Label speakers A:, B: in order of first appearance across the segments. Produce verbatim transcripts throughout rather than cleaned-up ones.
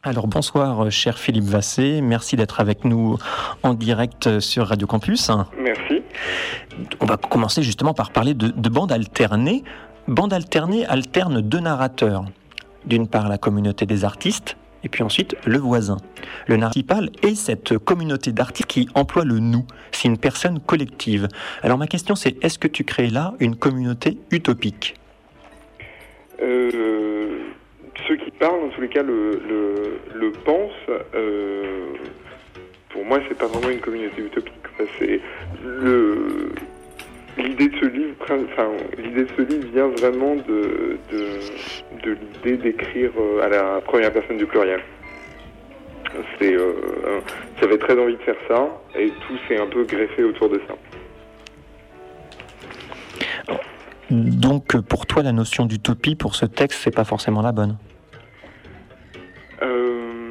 A: Alors bonsoir cher Philippe Vassé, merci d'être avec nous en direct sur Radio Campus.
B: Merci.
A: On va commencer justement par parler de, de bande alternée. Bande alternée alterne deux narrateurs. D'une part la communauté des artistes et puis ensuite le voisin. Le narrateur principal est cette communauté d'artistes qui emploie le « nous ». C'est une personne collective. Alors ma question c'est, est-ce que tu crées là une communauté utopique ?
B: euh... Ceux qui parlent, dans tous les cas, le, le, le pensent. Euh, pour moi, c'est pas vraiment une communauté utopique. Enfin, c'est le, l'idée de ce livre. Enfin, l'idée de ce livre vient vraiment de, de, de l'idée d'écrire à la première personne du pluriel. C'est, euh, j'avais très envie de faire ça, et tout s'est un peu greffé autour de ça.
A: Donc, pour toi, la notion d'utopie pour ce texte, c'est pas forcément la bonne.
B: Euh,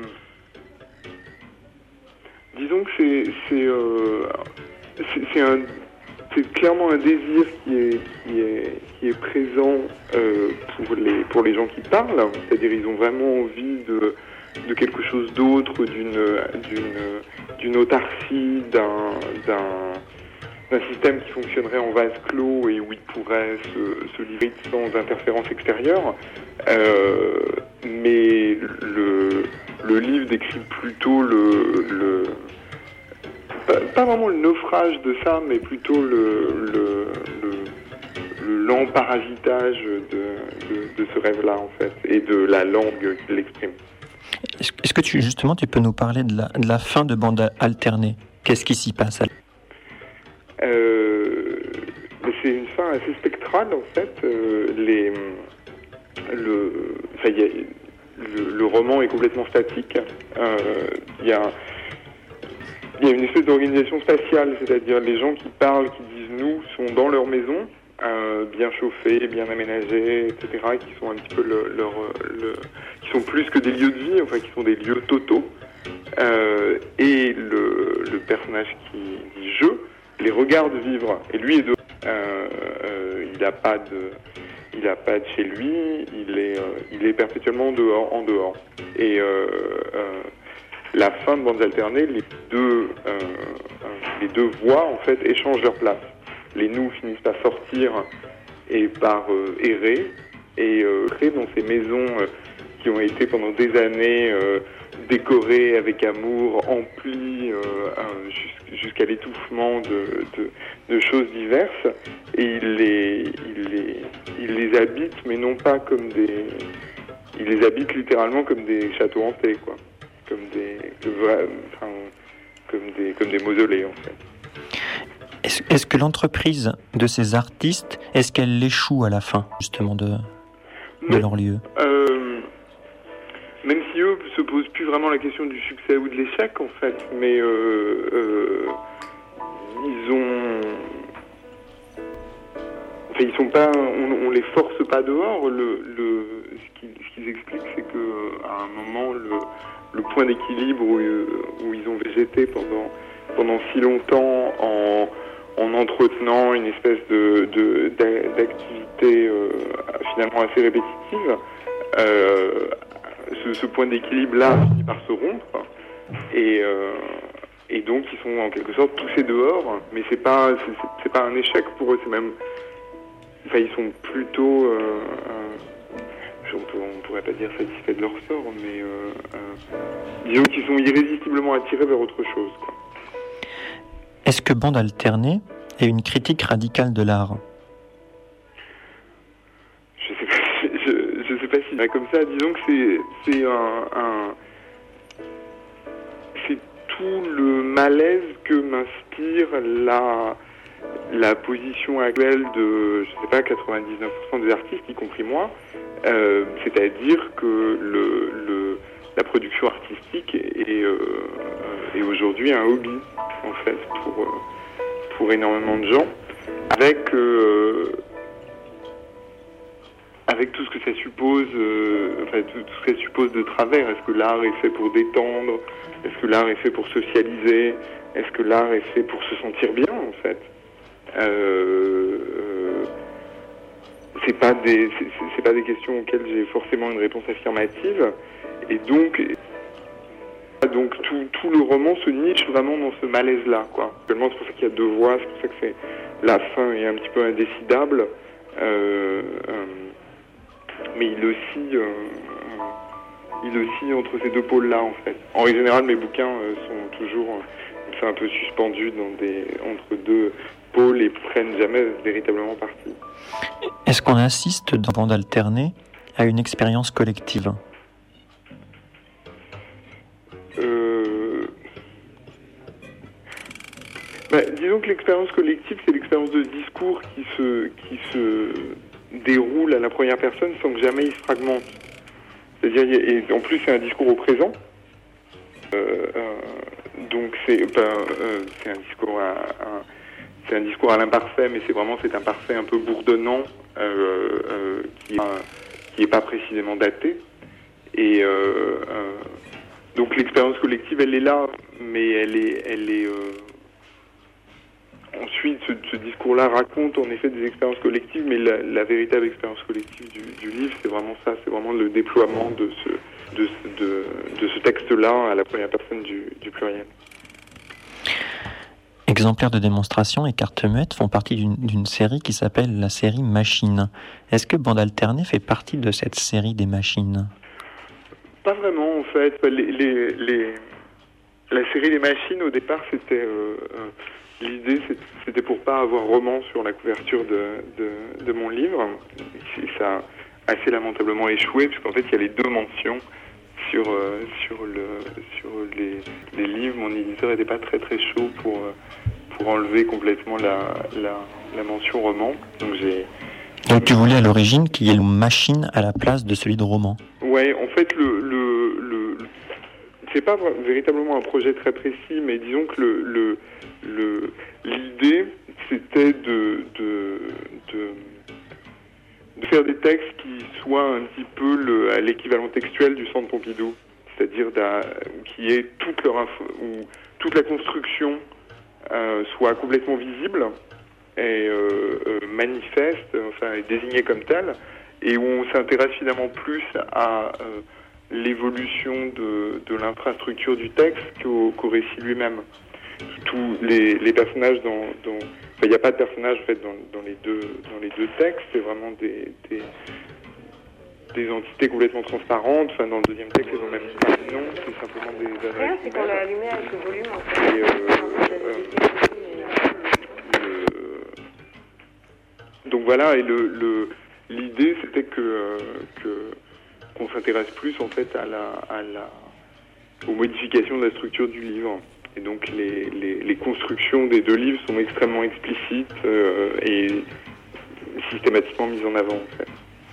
B: disons que c'est c'est, euh, c'est c'est un c'est clairement un désir qui est qui est qui est présent euh, pour les pour les gens qui parlent, c'est-à-dire ils ont vraiment envie de de quelque chose d'autre, d'une d'une d'une autarcie, d'un d'un d'un système qui fonctionnerait en vase clos et où ils pourraient se, se livrer sans interférence extérieure. Euh, mais le, le livre décrit plutôt le, le pas, pas vraiment le naufrage de ça, mais plutôt le, le, le, le lent parasitage de, de, de ce rêve-là en fait, et de la langue qui l'exprime.
A: Est-ce, est-ce que tu, justement tu peux nous parler de la, de la fin de Bande alternée ? Qu'est-ce qui s'y passe ?
B: Euh, c'est une fin assez spectrale en fait. Euh, les, le, enfin, y a, le, le roman est complètement statique. Euh, il y a, il y a une espèce d'organisation spatiale, c'est-à-dire les gens qui parlent, qui disent nous, sont dans leur maison, euh, bien chauffés, bien aménagés, et cetera, qui sont un petit peu le, leur, le, qui sont plus que des lieux de vie, enfin qui sont des lieux totaux. Euh, et le, le personnage qui dit je les regarde vivre, et lui est dehors. Euh, euh, il n'a pas de, il a pas de chez lui. Il est, euh, il est perpétuellement dehors, en dehors. Et euh, euh, la fin de Bandes alternées, les deux, euh, euh, les deux voix en fait échangent leur place. Les nous finissent par sortir et par euh, errer et euh, créer dans ces maisons euh, qui ont été pendant des années euh, décorées avec amour, emplies euh, euh, jusqu'à l'étouffement de, de, de choses diverses, et il les, il les, il les habite, mais non pas comme des, il les habite littéralement comme des châteaux hantés, quoi, comme des, enfin, comme des, comme des mausolées en fait.
A: Est-ce, est-ce que l'entreprise de ces artistes, est-ce qu'elle échoue à la fin justement de, de leur lieu?
B: euh, Même si eux se posent plus vraiment la question du succès ou de l'échec en fait, mais euh, euh, ils ont, enfin ils sont pas, on, on les force pas dehors. Le, le, ce qu'ils, ce qu'ils expliquent, c'est que à un moment le, le point d'équilibre où, où ils ont végété pendant pendant si longtemps en en entretenant une espèce de, de d'activité euh, finalement assez répétitive. Euh, Ce, ce point d'équilibre-là finit par se rompre, et, euh, et donc ils sont en quelque sorte poussés dehors, mais c'est pas c'est, c'est pas un échec pour eux, c'est même, enfin ils sont plutôt, euh, euh, on pourrait pas dire satisfaits de leur sort, mais euh, euh, disons qu'ils sont irrésistiblement attirés vers autre chose, quoi.
A: Est-ce que Bande alternée est une critique radicale de l'art?
B: Je sais pas. Je sais pas si mais comme ça, disons que c'est c'est un, un c'est tout le malaise que m'inspire la la position actuelle de, je sais pas, quatre-vingt-dix-neuf pour cent des artistes, y compris moi, euh, c'est-à-dire que le, le la production artistique est, euh, est aujourd'hui un hobby en fait pour pour énormément de gens, avec euh, avec tout ce que ça suppose, euh, enfin tout, tout ce que ça suppose de travers. Est-ce que l'art est fait pour détendre? Est-ce que l'art est fait pour socialiser? Est-ce que l'art est fait pour se sentir bien en fait? euh, euh, C'est pas des, c'est, c'est pas des questions auxquelles j'ai forcément une réponse affirmative. Et donc, Donc tout, tout le roman se niche vraiment dans ce malaise-là, quoi. Actuellement, c'est pour ça qu'il y a deux voix, c'est pour ça que c'est, la fin est un petit peu indécidable, euh, euh, mais il oscille, euh, il oscille entre ces deux pôles-là, en fait. En général, mes bouquins euh, sont toujours euh, c'est un peu suspendus dans des, entre deux pôles et prennent jamais véritablement parti.
A: Est-ce qu'on assiste dans Bande alternée à une expérience collective ?
B: Euh... Bah, disons que l'expérience collective, c'est l'expérience de discours qui se, qui se déroule à la première personne sans que jamais il se fragmente. C'est-à-dire, et en plus, c'est un discours au présent. Euh, euh, donc, c'est, ben, euh, c'est un discours à, à, c'est un discours à l'imparfait, mais c'est vraiment cet imparfait un peu bourdonnant euh, euh, qui, euh, qui est pas précisément daté. Et euh, euh, donc l'expérience collective, elle est là, mais elle est, elle est. Euh... Ensuite, ce, ce discours-là raconte en effet des expériences collectives, mais la, la véritable expérience collective du, du livre, c'est vraiment ça, c'est vraiment le déploiement de ce, de, ce, de, de ce texte-là à la première personne du, du pluriel.
A: Exemplaires de démonstration et cartes muettes font partie d'une, d'une série qui s'appelle la série Machines. Est-ce que Bande alternée fait partie de cette série des machines ?
B: Pas vraiment, en fait. Les, les, les... La série des machines, au départ, c'était... Euh, euh, l'idée, c'était pour pas avoir roman sur la couverture de, de, de mon livre. Et ça a assez lamentablement échoué, puisqu'en fait, il y a les deux mentions sur, euh, sur, le, sur les, les livres. Mon éditeur n'était pas très très chaud pour, pour enlever complètement la, la, la mention roman. Donc, j'ai...
A: Donc tu voulais à l'origine qu'il y ait le machine à la place de celui de roman ?
B: Ouais, en fait, le, le, le, c'est pas véritablement un projet très précis, mais disons que le, le, le, l'idée, c'était de, de, de, de faire des textes qui soient un petit peu le, à l'équivalent textuel du Centre Pompidou, c'est-à-dire qui est toute leur info, où toute la construction euh, soit complètement visible et euh, euh, manifeste, enfin désignée comme telle, et où on s'intéresse finalement plus à euh, l'évolution de, de l'infrastructure du texte qu'au, qu'au récit lui-même. Tous les, les personnages dans, dans enfin, il n'y a pas de personnages en fait dans, dans les deux dans les deux textes, c'est vraiment des, des des entités complètement transparentes. Enfin, dans le deuxième texte, ils ont même pas de nom, c'est simplement des adresses.
C: Ouais, c'est qu'on l'a allumé avec le volume en fait.
B: Et, euh, euh, le... Donc voilà, et le, le l'idée c'était que, euh, que qu'on s'intéresse plus en fait à la à la aux modifications de la structure du livre. Et donc les, les, les constructions des deux livres sont extrêmement explicites euh, et systématiquement mises en avant en fait.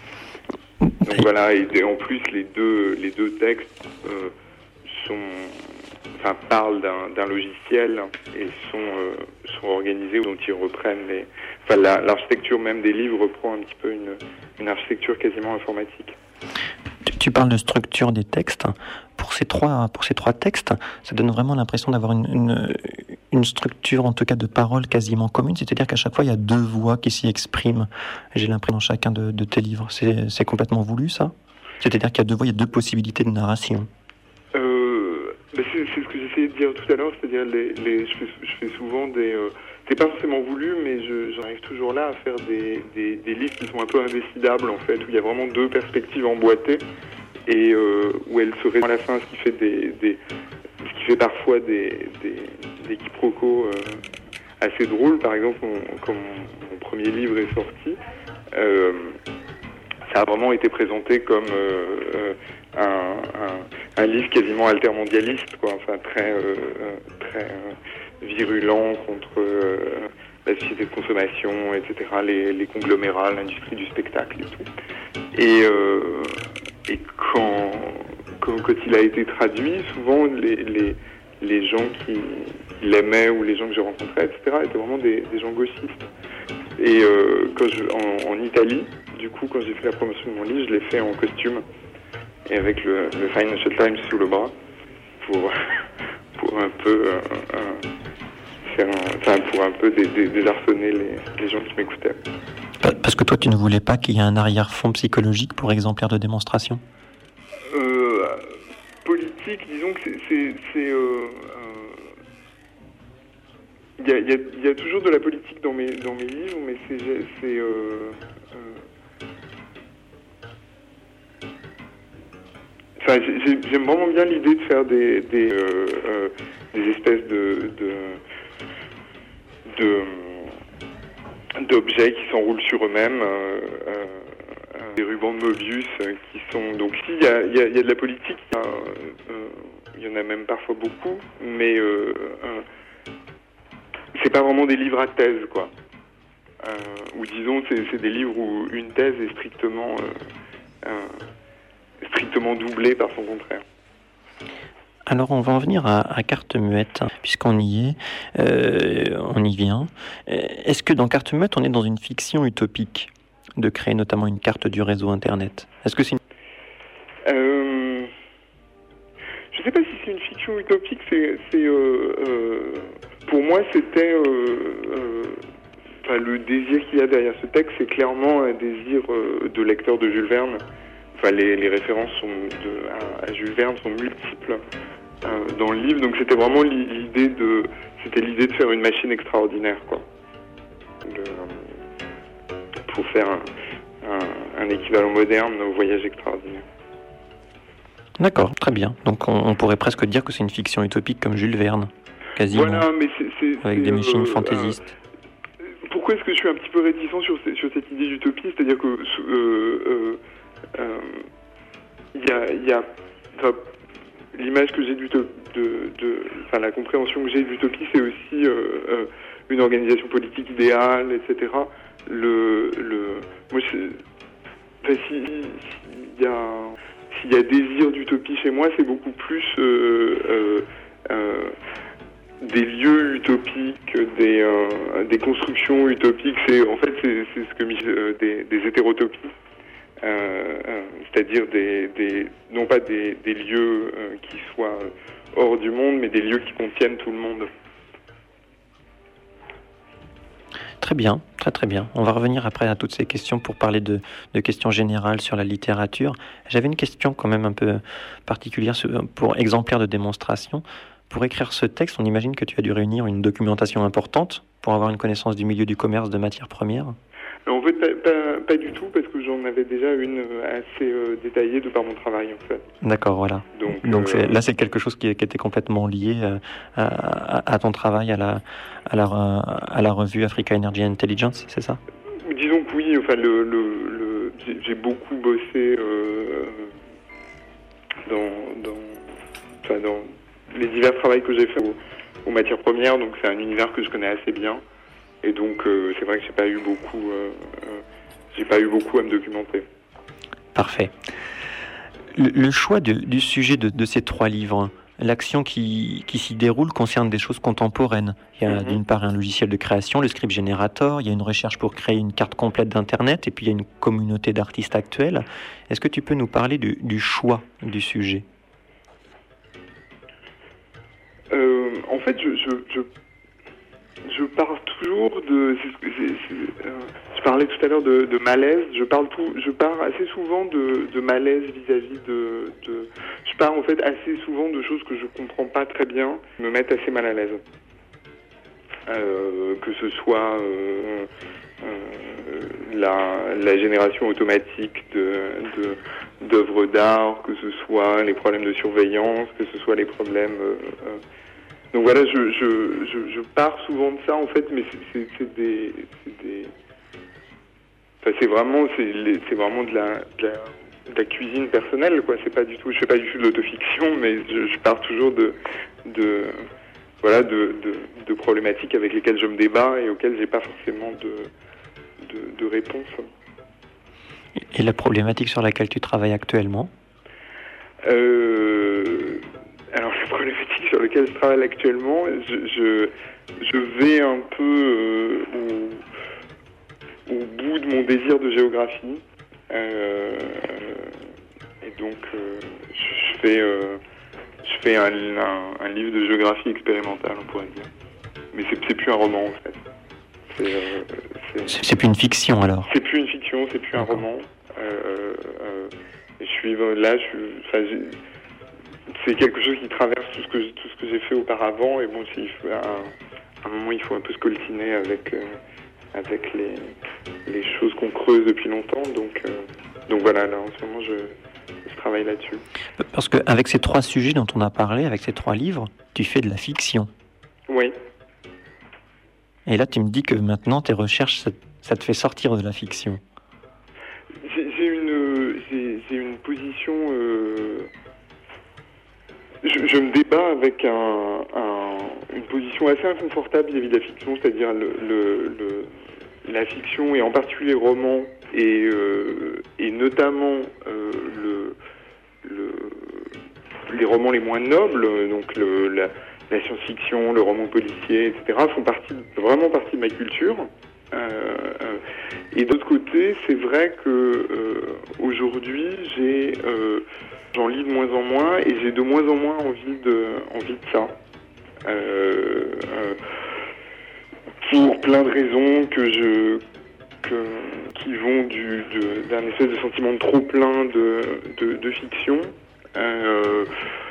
B: Donc voilà, et en plus les deux les deux textes euh, sont enfin parlent d'un, d'un logiciel et sont euh, sont organisés dont ils reprennent les enfin la, l'architecture même des livres reprend un petit peu une une architecture quasiment informatique.
A: Tu parles de structure des textes. Pour ces trois, pour ces trois textes, ça donne vraiment l'impression d'avoir une, une, une structure, en tout cas de paroles quasiment commune. C'est-à-dire qu'à chaque fois, il y a deux voix qui s'y expriment. J'ai l'impression dans chacun de, de tes livres. C'est, c'est complètement voulu, ça ? C'est-à-dire qu'il y a deux voix, il y a deux possibilités de narration.
B: Euh, c'est, c'est ce que j'essayais de dire tout à l'heure. C'est-à-dire, les, les, je, fais, je fais souvent des... Euh, c'est pas forcément voulu, mais je, j'arrive toujours là à faire des, des, des livres qui sont un peu indécidables, en fait, où il y a vraiment deux perspectives emboîtées. Et euh, où elle se résume à la fin, ce qui fait des, des ce qui fait parfois des, des, des quiproquos euh, assez drôles. Par exemple, mon, quand mon, mon premier livre est sorti, euh, ça a vraiment été présenté comme euh, un, un, un livre quasiment altermondialiste, quoi. Enfin très euh, très euh, virulent contre euh, la société de consommation, et cetera, les, les conglomérats, l'industrie du spectacle et tout. Et euh, Et quand, quand, quand il a été traduit, souvent les, les, les gens qui, qui l'aimaient ou les gens que j'ai rencontrés, et cetera, étaient vraiment des, des gens gauchistes. Et euh, quand je, en, en Italie, du coup, quand j'ai fait la promotion de mon livre, je l'ai fait en costume et avec le, le Financial Times sous le bras pour, pour un peu euh, euh, faire un, enfin, pour un peu dé, dé, désarçonner les, les gens qui m'écoutaient.
A: Parce que toi, tu ne voulais pas qu'il y ait un arrière-fond psychologique pour exemplaires de démonstration ?
B: euh, Politique, disons que c'est... c'est, c'est euh, il y, a, y, a, y a toujours de la politique dans mes, dans mes livres, mais c'est... c'est euh, euh, enfin, j'ai, j'aime vraiment bien l'idée de faire des, des, euh, euh, des espèces de... de, de d'objets qui s'enroulent sur eux-mêmes, euh, euh, des rubans de Mobius euh, qui sont... Donc si, il y a, y, a, y a de la politique, il y, euh, y en a même parfois beaucoup, mais euh, euh, c'est pas vraiment des livres à thèse, quoi. Euh, ou disons, c'est, c'est des livres où une thèse est strictement, euh, euh, strictement doublée par son contraire.
A: Alors on va en venir à, à Carte Muette, puisqu'on y est, euh, on y vient. Est-ce que dans Carte Muette, on est dans une fiction utopique de créer notamment une carte du réseau Internet? Est-ce que c'est une...
B: euh, Je ne sais pas si c'est une fiction utopique, c'est... c'est euh, euh, pour moi, c'était... Euh, euh, enfin, le désir qu'il y a derrière ce texte, c'est clairement un désir euh, de lecteur de Jules Verne. Enfin, les, les références sont de, à, à Jules Verne sont multiples euh, dans le livre, donc c'était vraiment l'idée de, c'était l'idée de faire une machine extraordinaire, quoi, de, pour faire un, un, un équivalent moderne au voyage extraordinaire.
A: D'accord, très bien. Donc on, on pourrait presque dire que c'est une fiction utopique comme Jules Verne, quasiment.
B: Voilà, mais c'est, c'est
A: avec
B: c'est,
A: des machines
B: euh,
A: fantaisistes.
B: Euh, pourquoi est-ce que je suis un petit peu réticent sur, sur cette idée d'utopie? C'est-à-dire que euh, euh, il euh, y a, y a enfin, l'image que j'ai d'utopie, de, de, enfin la compréhension que j'ai d'utopie, c'est aussi euh, euh, une organisation politique idéale, et cetera. Le, le, moi, enfin, si, s'il y a, s'il y a désir d'utopie chez moi, c'est beaucoup plus euh, euh, euh, des lieux utopiques, des, euh, des constructions utopiques. C'est en fait c'est, c'est ce que euh, des, des hétérotopies. Euh, euh, c'est-à-dire des, des, non pas des, des lieux euh, qui soient hors du monde, mais des lieux qui contiennent tout le monde.
A: Très bien, très très bien. On va revenir après à toutes ces questions pour parler de, de questions générales sur la littérature. J'avais une question quand même un peu particulière pour exemplaire de démonstration. Pour écrire ce texte, on imagine que tu as dû réunir une documentation importante pour avoir une connaissance du milieu du commerce de matières premières.
B: En fait, pas, pas, pas du tout, parce que j'en avais déjà une assez euh, détaillée de par mon travail, en fait.
A: D'accord, voilà. Donc, Donc euh... c'est, là, c'est quelque chose qui, qui était complètement lié euh, à, à ton travail, à la, à, la, à la revue Africa Energy Intelligence, c'est ça?
B: Disons que oui, enfin, le, le, le, j'ai, j'ai beaucoup bossé euh, dans, dans, enfin, dans les divers travaux que j'ai fait aux, aux matières premières, donc c'est un univers que je connais assez bien. Et donc, euh, c'est vrai que j'ai pas eu beaucoup, euh, euh, j'ai pas eu beaucoup à me documenter.
A: Parfait. Le, le choix de, du sujet de, de ces trois livres, l'action qui, qui s'y déroule concerne des choses contemporaines. Il y a mm-hmm. d'une part un logiciel de création, le Script Generator, il y a une recherche pour créer une carte complète d'Internet, et puis il y a une communauté d'artistes actuels. Est-ce que tu peux nous parler du, du choix du sujet?
B: euh, En fait, je... je, je... Je parle toujours de. C'est, c'est, c'est, euh, je parlais tout à l'heure de, de malaise. Je parle tout. Je parle assez souvent de, de malaise vis-à-vis de, de. Je parle en fait assez souvent de choses que je comprends pas très bien, qui me mettent assez mal à l'aise. Euh, que ce soit euh, euh, la, la génération automatique de, de d'œuvres d'art, que ce soit les problèmes de surveillance, que ce soit les problèmes. Euh, euh, Donc voilà, je, je, je, je pars souvent de ça en fait, mais c'est, c'est, c'est des, c'est des, enfin c'est vraiment, c'est, les, c'est vraiment de la, de la, de la cuisine personnelle quoi. C'est pas du tout, je fais pas du tout de l'autofiction, mais je, je pars toujours de, de, voilà, de, de, de problématiques avec lesquelles je me débat et auxquelles j'ai pas forcément de, de, de réponse.
A: Et la problématique sur laquelle tu travailles actuellement?
B: Euh... Alors, la problématique sur laquelle je travaille actuellement, je, je, je vais un peu euh, au, au bout de mon désir de géographie. Euh, et donc, euh, je fais, euh, je fais un, un, un livre de géographie expérimentale, on pourrait dire. Mais c'est, c'est plus un roman, en fait. C'est, euh,
A: c'est... c'est, c'est plus une fiction, alors?
B: C'est plus une fiction, c'est plus un roman. Euh, euh, et je suis là, je suis... Enfin, j'ai, c'est quelque chose qui traverse tout ce que tout ce que j'ai fait auparavant, et bon, il faut, à, à un moment, il faut un peu se coltiner avec euh, avec les les choses qu'on creuse depuis longtemps, donc euh, donc voilà, là en ce moment je je travaille là-dessus.
A: Parce qu'avec ces trois sujets dont on a parlé, avec ces trois livres, tu fais de la fiction.
B: Oui.
A: Et là, tu me dis que maintenant, tes recherches, ça, ça te fait sortir de la fiction.
B: J'ai, j'ai une j'ai, j'ai une position. Euh, je, je me débat avec un, un, une position assez inconfortable vis-à-vis de la fiction, c'est-à-dire le, le, le, la fiction, et en particulier les romans, et, euh, et notamment euh, le, le, les romans les moins nobles, donc le, la, la science-fiction, le roman policier, et cetera, font partie, vraiment partie de ma culture. Euh, euh, et d'autre côté, c'est vrai que euh, aujourd'hui, j'ai, euh, j'en lis de moins en moins, et j'ai de moins en moins envie de, envie de ça. Euh, euh, pour plein de raisons que je, que, qui vont du, de, d'un espèce de sentiment de trop plein de, de, de fiction, euh,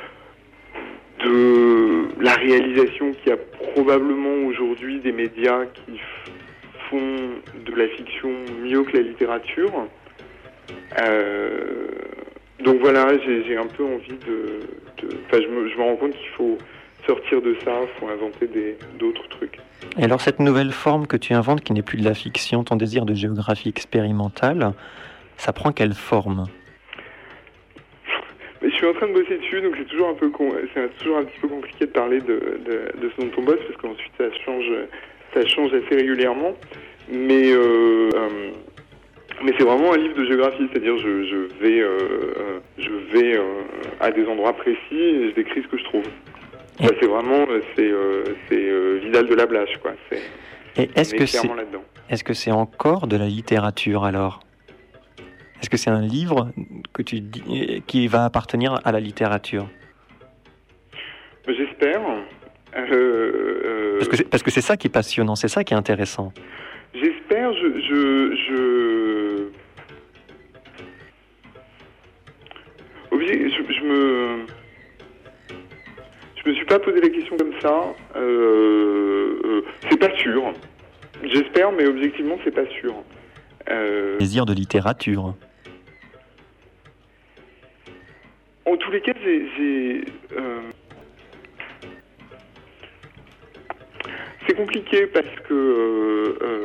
B: de la réalisation qu'il y a probablement aujourd'hui des médias qui font de la fiction mieux que la littérature. Euh, donc voilà, j'ai, j'ai un peu envie de... de enfin, je me, je me rends compte qu'il faut sortir de ça, il faut inventer des, d'autres trucs.
A: Et alors cette nouvelle forme que tu inventes, qui n'est plus de la fiction, ton désir de géographie expérimentale, ça prend quelle forme ?
B: Mais je suis en train de bosser dessus, donc c'est toujours un peu con... c'est toujours un petit peu compliqué de parler de, de, de ce dont on bosse, parce qu'ensuite ça change, ça change assez régulièrement. Mais, euh, euh, mais c'est vraiment un livre de géographie, c'est-à-dire je, je vais, euh, je vais euh, à des endroits précis et je décris ce que je trouve. Et ça, c'est vraiment c'est, euh, c'est euh, Vidal de la Blache, quoi. C'est,
A: et est-ce que c'est,
B: là-dedans.
A: Est-ce que c'est encore de la littérature alors ? Est-ce que c'est un livre que tu dis, qui va appartenir à la littérature ?
B: J'espère. Euh, euh...
A: Parce que c'est, parce que c'est ça qui est passionnant, c'est ça qui est intéressant.
B: J'espère, je, je, je... Obligé, je, je me... Je me suis pas posé la question comme ça. Euh, euh, c'est pas sûr. J'espère, mais objectivement, c'est pas sûr.
A: Euh... Désir de littérature.
B: En tous les cas, j'ai... j'ai euh... C'est compliqué parce que euh, euh,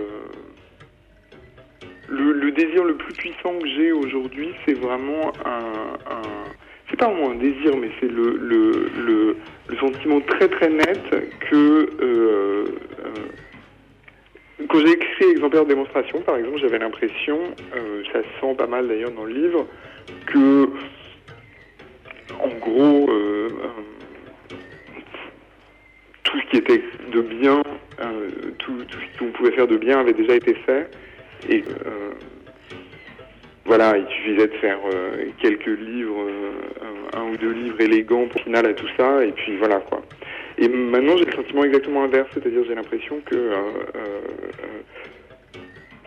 B: le, le désir le plus puissant que j'ai aujourd'hui, c'est vraiment un... un c'est pas vraiment un désir, mais c'est le, le, le, le sentiment très très net que... Euh, euh, quand j'ai écrit Exemplaire de démonstration, par exemple, j'avais l'impression, euh, ça se sent pas mal d'ailleurs dans le livre, que, en gros, euh, euh, tout ce qui était de bien, euh, tout, tout ce qu'on pouvait faire de bien avait déjà été fait. Et euh, voilà, il suffisait de faire euh, quelques livres, euh, un ou deux livres élégants pour final à tout ça, et puis voilà quoi. Et maintenant, j'ai le sentiment exactement inverse, c'est-à-dire j'ai l'impression que euh, euh,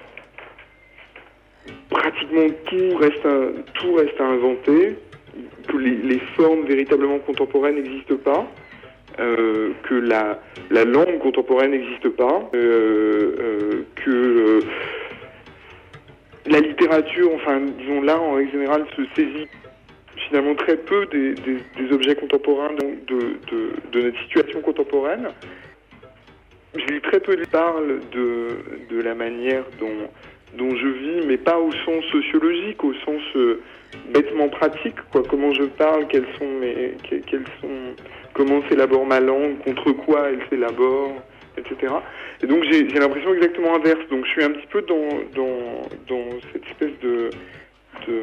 B: pratiquement tout reste à, tout reste à inventer, que les, les formes véritablement contemporaines n'existent pas, euh, que la, la langue contemporaine n'existe pas, euh, euh, que euh, la littérature, enfin disons là en règle générale, se saisit finalement très peu des, des, des objets contemporains, donc de, de, de notre situation contemporaine. Je lis très peu de parle de, de la manière dont, dont je vis, mais pas au sens sociologique, au sens euh, bêtement pratique, quoi. Comment je parle, quels sont mes, quels sont, comment s'élabore ma langue, contre quoi elle s'élabore, et cetera. Et donc j'ai, j'ai l'impression exactement inverse. Donc je suis un petit peu dans, dans, dans cette espèce de, de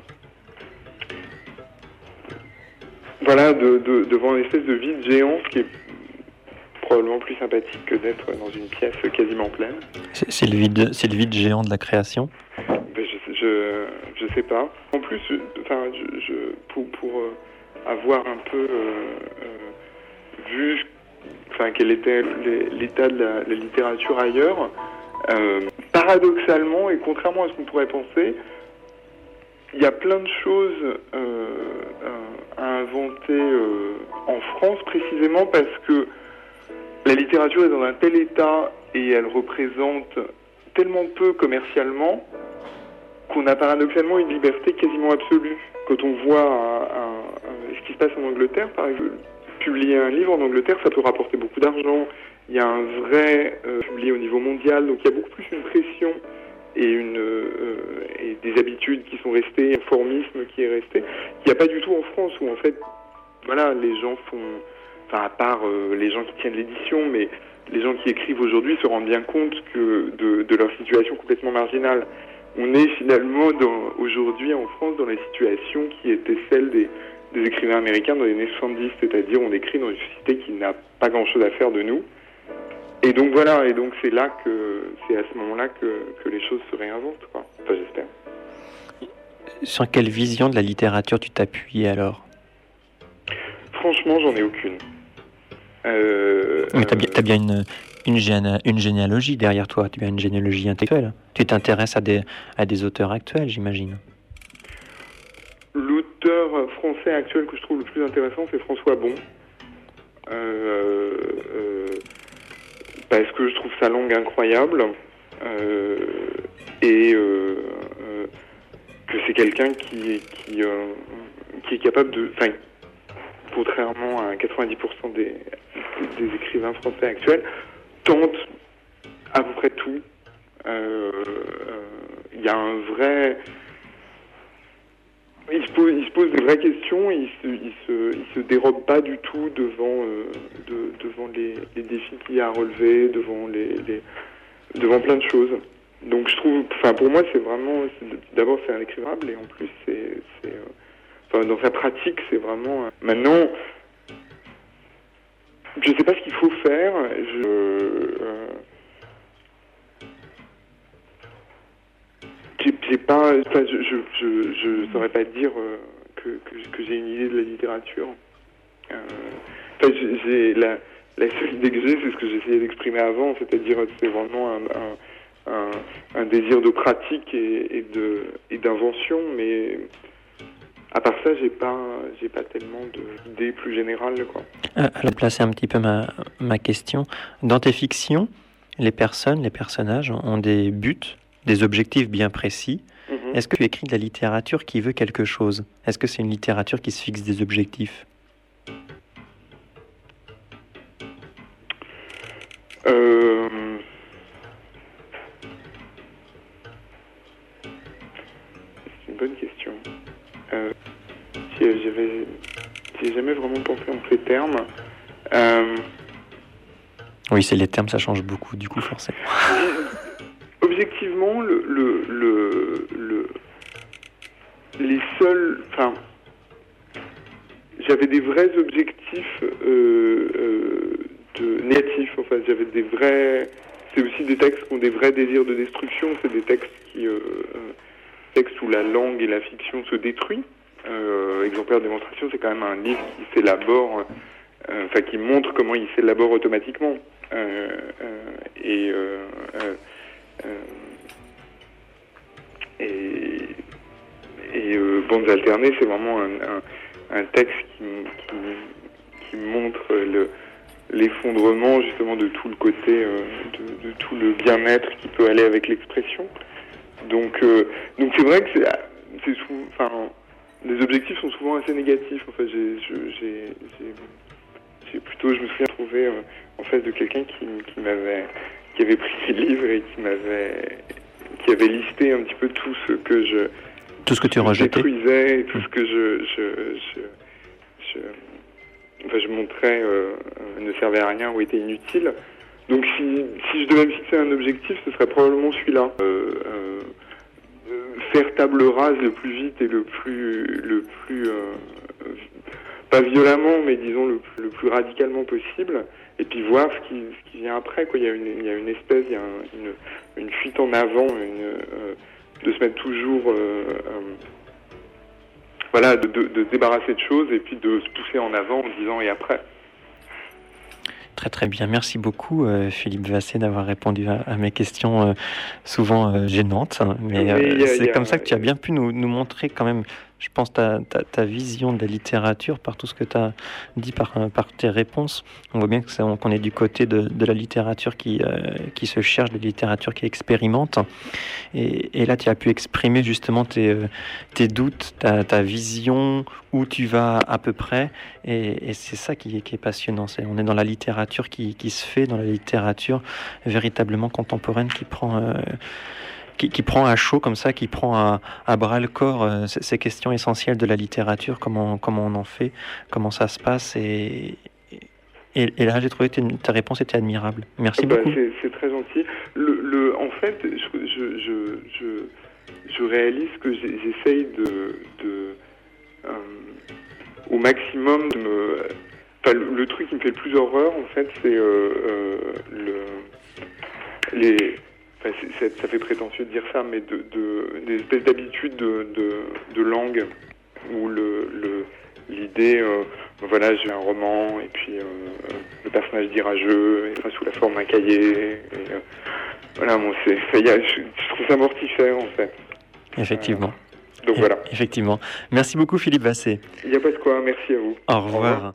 B: voilà, de, de, devant une espèce de vide géant, ce qui est probablement plus sympathique que d'être dans une pièce quasiment pleine.
A: C'est, c'est, le, vide, c'est le vide géant de la création ?
B: Ben, je, je, je sais pas. En plus, enfin, je, je, pour, pour euh, avoir un peu euh, euh, vu enfin, quel était l'état de la, la littérature ailleurs, euh, paradoxalement, et contrairement à ce qu'on pourrait penser, il y a plein de choses euh, euh, inventé euh, en France, précisément parce que la littérature est dans un tel état et elle représente tellement peu commercialement qu'on a paradoxalement une liberté quasiment absolue. Quand on voit un, un, un, ce qui se passe en Angleterre, par exemple, publier un livre en Angleterre, ça peut rapporter beaucoup d'argent. Il y a un vrai euh, publié au niveau mondial, donc il y a beaucoup plus une pression et, une, euh, et des habitudes qui sont restées, un formisme qui est resté. Il n'y a pas du tout en France où en fait, voilà, les gens font, enfin à part euh, les gens qui tiennent l'édition, mais les gens qui écrivent aujourd'hui se rendent bien compte que de, de leur situation complètement marginale. On est finalement dans, aujourd'hui en France dans la situation qui était celle des, des écrivains américains dans les années soixante-dix, c'est-à-dire on écrit dans une société qui n'a pas grand-chose à faire de nous. Et donc voilà, et donc c'est là que c'est à ce moment-là que, que les choses se réinventent, quoi. Enfin, j'espère.
A: Sur quelle vision de la littérature tu t'appuies alors?
B: Franchement, j'en ai aucune. Euh,
A: Mais t'as
B: euh...
A: bien, t'as bien une, une, géné- une généalogie derrière toi, tu as une généalogie intellectuelle. Tu t'intéresses à des, à des auteurs actuels, j'imagine.
B: L'auteur français actuel que je trouve le plus intéressant, c'est François Bon. Euh, euh, parce que je trouve sa langue incroyable euh, et euh, euh, que c'est quelqu'un qui, qui, euh, qui est capable de... Enfin, contrairement à quatre-vingt-dix pour cent des, des écrivains français actuels, tente à peu près tout. Il euh, euh, y a un vrai... Il se pose, il se pose des vraies questions, il se, il se, il se dérobe pas du tout devant, euh, de, devant les, les défis qu'il y a à relever, devant les, les, devant plein de choses. Donc je trouve, enfin pour moi c'est vraiment, c'est, d'abord c'est un écrivable et en plus c'est, c'est euh, enfin dans sa pratique c'est vraiment. Euh, maintenant, je sais pas ce qu'il faut faire. Je, euh, J'ai, j'ai pas, enfin, je, je, je, je saurais pas dire euh, que, que, que j'ai une idée de la littérature. Euh, enfin, j'ai, j'ai la, la seule idée que j'ai, c'est ce que j'essayais d'exprimer avant, c'est-à-dire c'est vraiment un, un, un, un désir de pratique et, et de et d'invention, mais à part ça, j'ai pas, j'ai pas tellement d'idées plus générales, quoi.
A: Euh, alors, placer un petit peu ma, ma question. Dans tes fictions, les personnes, les personnages ont des buts, des objectifs bien précis. Mm-hmm. Est-ce que tu écris de la littérature qui veut quelque chose? Est-ce que c'est une littérature qui se fixe des objectifs?
B: euh... C'est une bonne question. Euh... J'avais... J'ai jamais vraiment pensé en ces termes. Euh...
A: Oui, c'est les termes, ça change beaucoup, du coup, forcément.
B: Objectivement, le, le, le, le, les seuls, enfin, j'avais des vrais objectifs euh, euh, de, négatifs. Enfin, j'avais des vrais. C'est aussi des textes qui ont des vrais désirs de destruction. C'est des textes qui, euh, textes où la langue et la fiction se détruisent. Euh, exemplaire de démonstration, c'est quand même un livre qui s'élabore, euh, enfin qui montre comment il s'élabore automatiquement. Euh, euh, et euh, euh, Euh, et et euh, Bandes alternées, c'est vraiment un, un, un texte qui, qui, qui montre le, l'effondrement justement de tout le côté, euh, de, de tout le bien-être qui peut aller avec l'expression. Donc, euh, donc c'est vrai que c'est, c'est sou, enfin, les objectifs sont souvent assez négatifs. En fait, j'ai, j'ai, j'ai, j'ai plutôt, je me souviens trouvé euh, en face de quelqu'un qui, qui m'avait qui avait pris ces livres et qui m'avait, qui avait listé un petit peu tout ce que je,
A: tout ce que tu rejetais,
B: détruisais, et tout ce que je, je, je, je, enfin, je montrais euh, ne servait à rien ou était inutile. Donc, si, si je devais me fixer un objectif, ce serait probablement celui-là. Euh, euh, faire table rase le plus vite et le plus, le plus, euh, pas violemment, mais disons le, le plus radicalement possible. Et puis voir ce qui, ce qui vient après, quoi. Il y a une, il y a une espèce, il y a un, une, une fuite en avant, une, euh, de se mettre toujours, euh, euh, voilà, de, de, de se débarrasser de choses et puis de se pousser en avant en disant et après.
A: Très très bien, merci beaucoup euh, Philippe Vassé d'avoir répondu à, à mes questions euh, souvent euh, gênantes, hein, mais, mais euh, a, c'est comme a, ça que tu as bien pu nous, nous montrer quand même je pense, ta, ta, ta vision de la littérature, par tout ce que tu as dit, par, par tes réponses. On voit bien que c'est, qu'on est du côté de, de la littérature qui, euh, qui se cherche, de la littérature qui expérimente. Et, et là, tu as pu exprimer justement tes, euh, tes doutes, ta, ta vision, où tu vas à peu près. Et, et c'est ça qui, qui est passionnant. C'est, on est dans la littérature qui, qui se fait, dans la littérature véritablement contemporaine qui prend... Euh, Qui, qui prend à chaud comme ça, qui prend à, à bras le corps euh, ces, ces questions essentielles de la littérature, comment, comment on en fait, comment ça se passe. Et, et, et là, j'ai trouvé que ta réponse était admirable. Merci
B: bah,
A: beaucoup.
B: C'est, c'est très gentil. Le, le, en fait, je, je, je, je, je réalise que j'essaye de, de euh, au maximum de me... Enfin, le, le truc qui me fait le plus horreur, en fait, c'est euh, euh, le, les... Enfin, c'est, c'est, ça fait prétentieux de dire ça, mais de, de, des espèces d'habitudes de, de, de langue où le, le, l'idée, euh, voilà, j'ai un roman et puis euh, le personnage dira je, et, enfin, sous la forme d'un cahier. Et, euh, voilà, bon, c'est, ça y a, je, je trouve ça mortifère en fait.
A: Effectivement.
B: Euh, donc
A: et,
B: voilà.
A: Effectivement. Merci beaucoup Philippe Vassé.
B: Il n'y a pas de quoi, merci à vous.
A: Au revoir. Au revoir.